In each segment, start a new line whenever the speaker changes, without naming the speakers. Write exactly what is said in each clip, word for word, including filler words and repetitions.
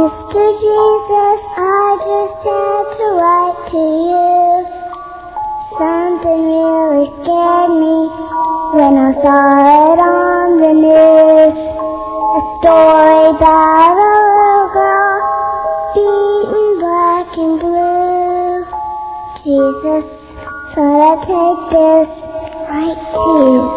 Mister Jesus, I just had to write to you. Something really scared me when I saw it on the news. A story about a little girl beaten black and blue. Jesus, thought I'd take this right to you.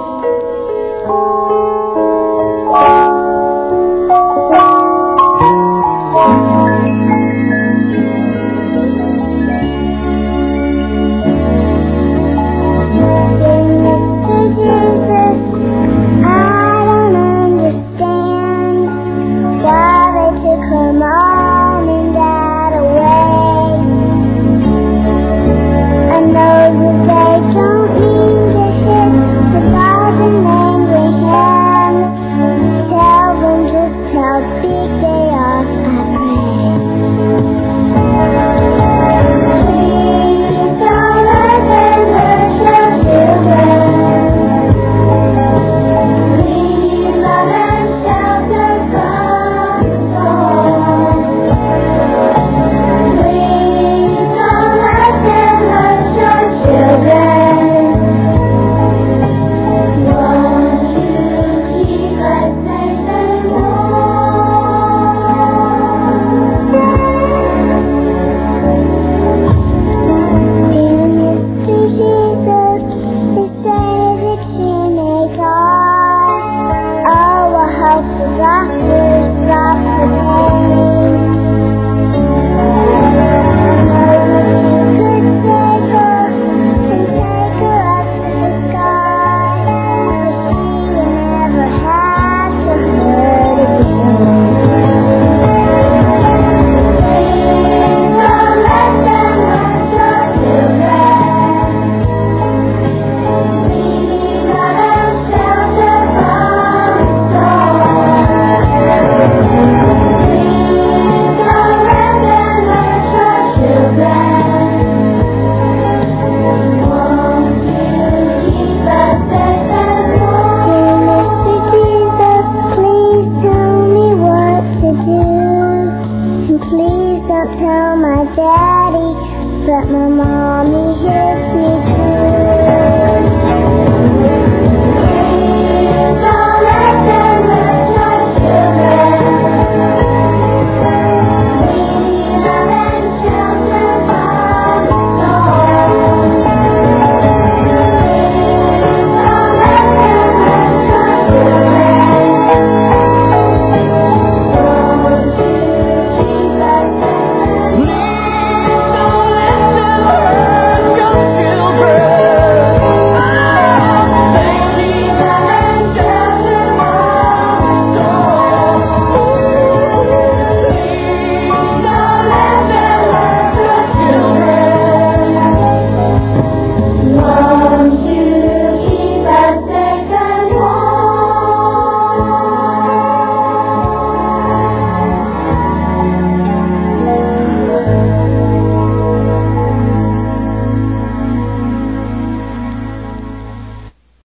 Tell my daddy, but my mom